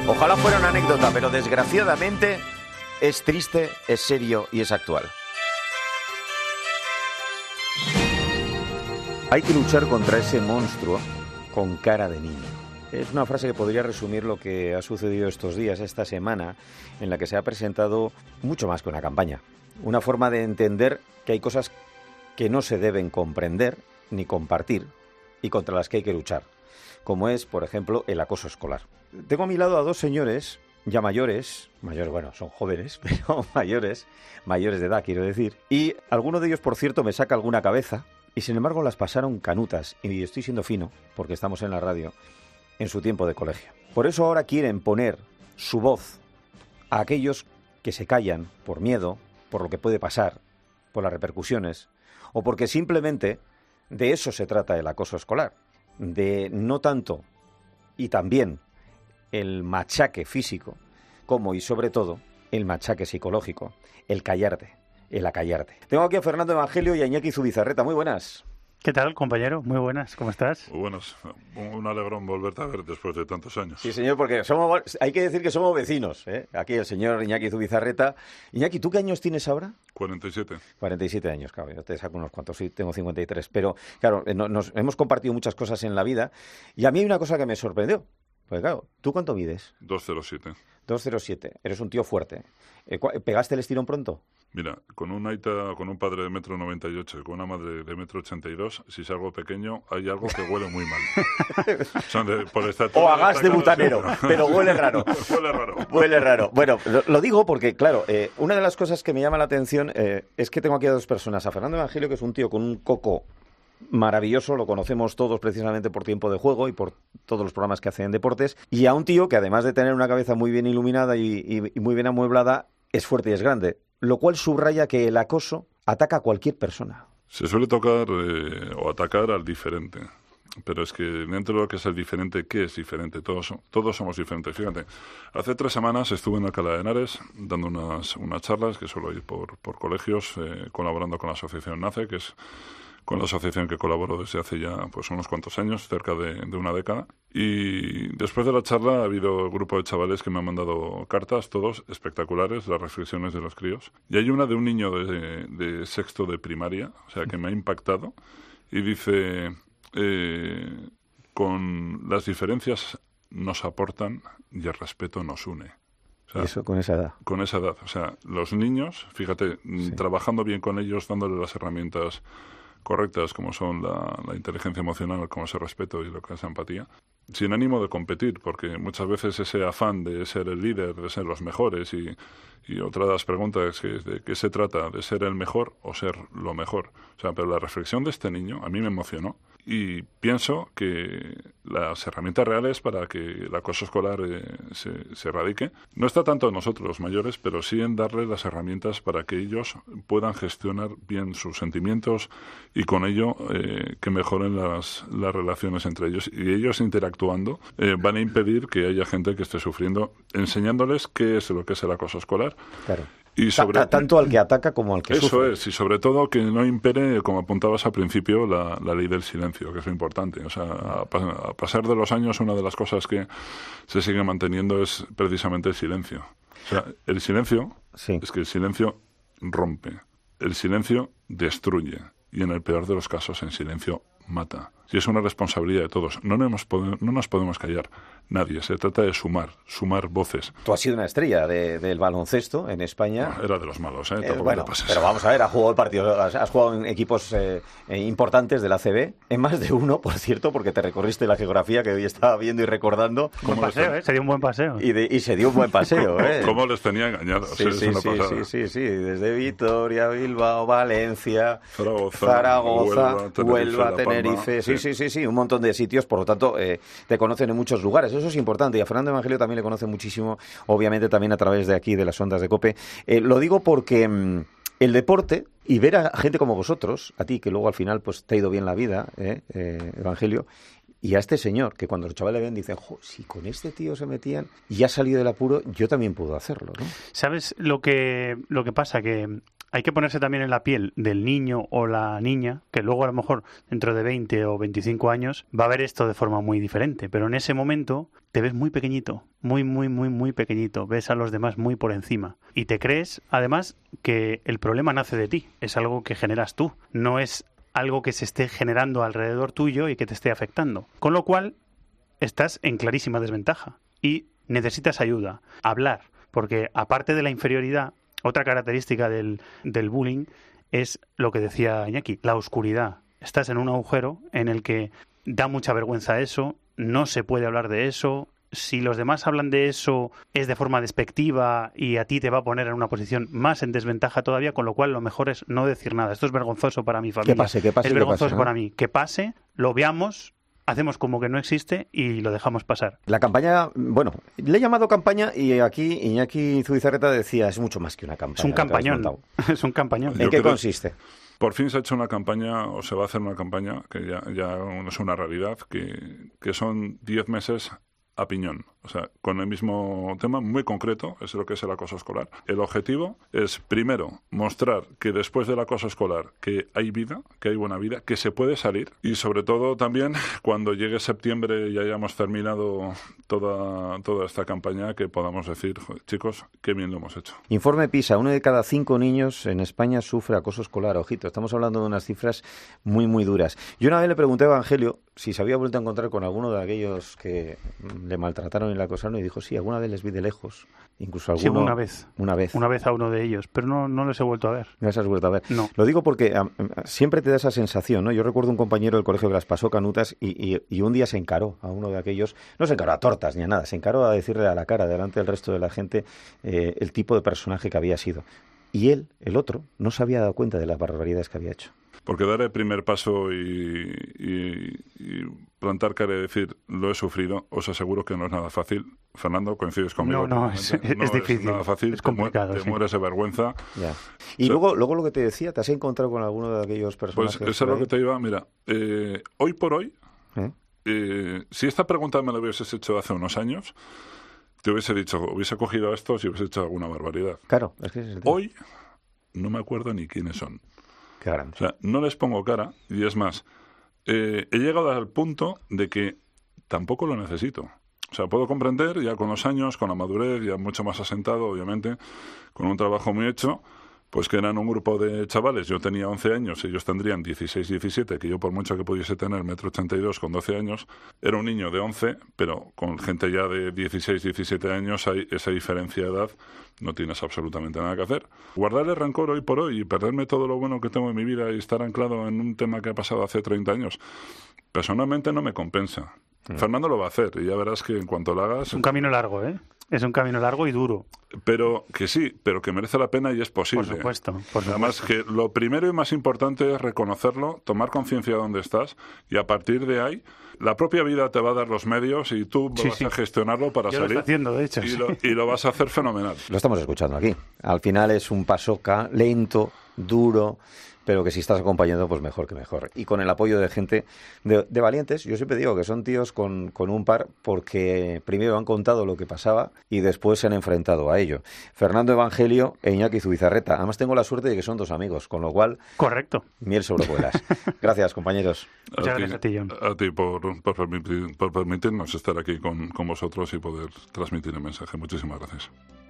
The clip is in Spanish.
Ojalá fuera una anécdota, pero desgraciadamente es triste, es serio y es actual. Hay que luchar contra ese monstruo con cara de niño. Es una frase que podría resumir lo que ha sucedido estos días, esta semana, en la que se ha presentado mucho más que una campaña. Una forma de entender que hay cosas que no se deben comprender ni compartir y contra las que hay que luchar, como es, por ejemplo, el acoso escolar. Tengo a mi lado a dos señores ya mayores, bueno, son jóvenes, pero mayores de edad, quiero decir, y alguno de ellos, por cierto, me saca alguna cabeza, y sin embargo las pasaron canutas, y estoy siendo fino, porque estamos en la radio, en su tiempo de colegio. Por eso ahora quieren poner su voz a aquellos que se callan por miedo, por lo que puede pasar, por las repercusiones, o porque simplemente de eso se trata el acoso escolar, de no tanto y también el machaque físico, como y sobre todo el machaque psicológico, el callarte, el acallarte. Tengo aquí a Fernando Evangelio y a Iñaki Zubizarreta. Muy buenas. ¿Qué tal, compañero? Muy buenas, ¿cómo estás? Muy buenas. Un alegrón volverte a ver después de tantos años. Sí, señor, porque hay que decir que somos vecinos, ¿eh? Aquí el señor Iñaki Zubizarreta. Iñaki, ¿tú qué años tienes ahora? 47. 47 años, claro, yo te saco unos cuantos, sí, tengo 53. Pero, claro, nos hemos compartido muchas cosas en la vida y a mí hay una cosa que me sorprendió. Pues claro, ¿tú cuánto mides? 2,07. 2,07. Eres un tío fuerte. ¿Pegaste el estirón pronto? Mira, con un padre de 1,98 m y con una madre de 1,82 m, si salgo pequeño, hay algo que huele muy mal. O a gas de butanero, pero huele raro. Huele raro. Bueno, lo digo porque, claro, una de las cosas que me llama la atención es que tengo aquí a dos personas. A Fernando Evangelio, que es un tío con un coco maravilloso, lo conocemos todos precisamente por Tiempo de Juego y por todos los programas que hace en deportes, y a un tío que además de tener una cabeza muy bien iluminada y muy bien amueblada, es fuerte y es grande, lo cual subraya que el acoso ataca a cualquier persona. Se suele tocar o atacar al diferente, pero es que dentro de lo que es el diferente, ¿qué es diferente? Todos somos diferentes. Fíjate, hace 3 semanas estuve en Alcalá de Henares dando unas charlas que suelo ir por colegios, colaborando con la asociación NACE, que es con la asociación que colaboro desde hace ya pues unos cuantos años, cerca de una década. Y después de la charla ha habido un grupo de chavales que me han mandado cartas, todos espectaculares, las reflexiones de los críos. Y hay una de un niño de sexto de primaria, o sea, que me ha impactado, y dice, con las diferencias nos aportan y el respeto nos une. O sea, ¿y eso con esa edad? Con esa edad. O sea, los niños, fíjate, sí, trabajando bien con ellos, dándole las herramientas correctas, como son la inteligencia emocional, como es el respeto y lo que es la empatía, sin ánimo de competir, porque muchas veces ese afán de ser el líder, de ser los mejores, y otra de las preguntas es de qué se trata, de ser el mejor o ser lo mejor. O sea, pero la reflexión de este niño a mí me emocionó y pienso que las herramientas reales para que el acoso escolar se erradique no está tanto en nosotros los mayores, pero sí en darles las herramientas para que ellos puedan gestionar bien sus sentimientos y con ello que mejoren las relaciones entre ellos, y ellos interactuando van a impedir que haya gente que esté sufriendo, enseñándoles qué es lo que es el acoso escolar. Claro. Y tanto al que ataca como al que eso sufre. Eso es, y sobre todo que no impere, como apuntabas al principio, la ley del silencio, que es lo importante. O sea, a pasar de los años, una de las cosas que se sigue manteniendo es precisamente el silencio. O sea, el silencio, sí, es que el silencio rompe, el silencio destruye, y en el peor de los casos, el silencio mata. Y es una responsabilidad de todos. No nos podemos callar nadie. Se trata de sumar voces. Tú has sido una estrella del baloncesto en España. No, era de los malos, bueno, pero vamos a ver, has jugado el partido, has jugado en equipos importantes de la ACB, en más de uno, por cierto, porque te recorriste la geografía que hoy estaba viendo y recordando. Un paseo, se dio un buen paseo. Y se dio un buen paseo, ¿Cómo les tenía engañados? Sí, desde Vitoria, Bilbao, Valencia, Zaragoza, Huelva, Tenerife, sí, un montón de sitios, por lo tanto, te conocen en muchos lugares, eso es importante, y a Fernando Evangelio también le conoce muchísimo, obviamente también a través de aquí, de las ondas de COPE. Lo digo porque el deporte, y ver a gente como vosotros, a ti, que luego al final pues te ha ido bien la vida, Evangelio, y a este señor, que cuando los chavales ven dicen, si con este tío se metían y ha salido del apuro, yo también puedo hacerlo, ¿no? ¿Sabes lo que pasa? Que hay que ponerse también en la piel del niño o la niña, que luego a lo mejor dentro de 20 o 25 años va a ver esto de forma muy diferente, pero en ese momento te ves muy pequeñito, muy, muy, muy, muy pequeñito, ves a los demás muy por encima y te crees, además, que el problema nace de ti, es algo que generas tú, no es algo que se esté generando alrededor tuyo y que te esté afectando, con lo cual estás en clarísima desventaja y necesitas ayuda, hablar, porque aparte de la inferioridad, otra característica del bullying es lo que decía Iñaki, la oscuridad. Estás en un agujero en el que da mucha vergüenza eso, no se puede hablar de eso. Si los demás hablan de eso es de forma despectiva y a ti te va a poner en una posición más en desventaja todavía, con lo cual lo mejor es no decir nada. Esto es vergonzoso para mi familia. Que pase, es vergonzoso ¿no? para mí. Que pase, lo veamos, hacemos como que no existe y lo dejamos pasar. La campaña, bueno, le he llamado campaña y aquí Iñaki Zubizarreta decía, es mucho más que una campaña. Es un campañón. Es un campañón. ¿En qué consiste? Por fin se ha hecho una campaña, o se va a hacer una campaña, que ya es una realidad, que son 10 meses a piñón. O sea, con el mismo tema muy concreto, es lo que es el acoso escolar. El objetivo es, primero, mostrar que después del acoso escolar que hay vida, que hay buena vida, que se puede salir y, sobre todo, también, cuando llegue septiembre y hayamos terminado toda esta campaña, que podamos decir, joder, chicos, qué bien lo hemos hecho. Informe PISA, 1 de cada 5 niños en España sufre acoso escolar. Ojito, estamos hablando de unas cifras muy, muy duras. Yo una vez le pregunté a Evangelio si se había vuelto a encontrar con alguno de aquellos que le maltrataron y le acosaron, y dijo, sí, alguna vez les vi de lejos. Incluso alguno... Sí, una vez. Una vez a uno de ellos, pero no les he vuelto a ver. ¿No les has vuelto a ver? No. Lo digo porque siempre te da esa sensación, ¿no? Yo recuerdo un compañero del colegio que las pasó canutas y un día se encaró a uno de aquellos, no se encaró a tortas ni a nada, se encaró a decirle a la cara, delante del resto de la gente, el tipo de personaje que había sido. Y él, el otro, no se había dado cuenta de las barbaridades que había hecho. Porque dar el primer paso y plantar cara y decir, lo he sufrido, os aseguro que no es nada fácil. Fernando, ¿coincides conmigo? No, es difícil. Es nada fácil, es complicado. Te mueres de vergüenza. Ya. Y luego lo que te decía, ¿te has encontrado con alguno de aquellos personajes? Pues eso es lo que te iba, mira, hoy por hoy, si esta pregunta me la hubieses hecho hace unos años, te hubiese dicho, hubiese cogido a estos y hubiese hecho alguna barbaridad. Claro, es que es el tema. Hoy no me acuerdo ni quiénes son. Qué grande. O sea, no les pongo cara, y es más, he llegado al punto de que tampoco lo necesito. O sea, puedo comprender ya con los años, con la madurez, ya mucho más asentado, obviamente, con un trabajo muy hecho, pues que eran un grupo de chavales. Yo tenía 11 años, ellos tendrían 16, 17, que yo por mucho que pudiese tener 1,82 m con 12 años, era un niño de 11, pero con gente ya de 16, 17 años, hay esa diferencia de edad, no tienes absolutamente nada que hacer. Guardarle rencor hoy por hoy y perderme todo lo bueno que tengo en mi vida y estar anclado en un tema que ha pasado hace 30 años, personalmente no me compensa. Fernando lo va a hacer y ya verás que en cuanto lo hagas... Es un camino largo, ¿eh? Es un camino largo y duro. Pero que sí, pero que merece la pena y es posible. Por supuesto. Además, que lo primero y más importante es reconocerlo, tomar conciencia de dónde estás y a partir de ahí, la propia vida te va a dar los medios y tú vas a gestionarlo para Yo salir. lo estoy haciendo, de hecho. Y lo vas a hacer fenomenal. Lo estamos escuchando aquí. Al final es un paso lento, duro, pero que si estás acompañando, pues mejor que mejor. Y con el apoyo de gente de valientes, yo siempre digo que son tíos con un par, porque primero han contado lo que pasaba y después se han enfrentado a ello. Fernando Evangelio e Iñaki Zubizarreta. Además tengo la suerte de que son 2 amigos, con lo cual... Correcto. Miel sobre hojuelas. Gracias, compañeros. Muchas gracias a ti, John. A ti por permitirnos estar aquí con vosotros y poder transmitir el mensaje. Muchísimas gracias.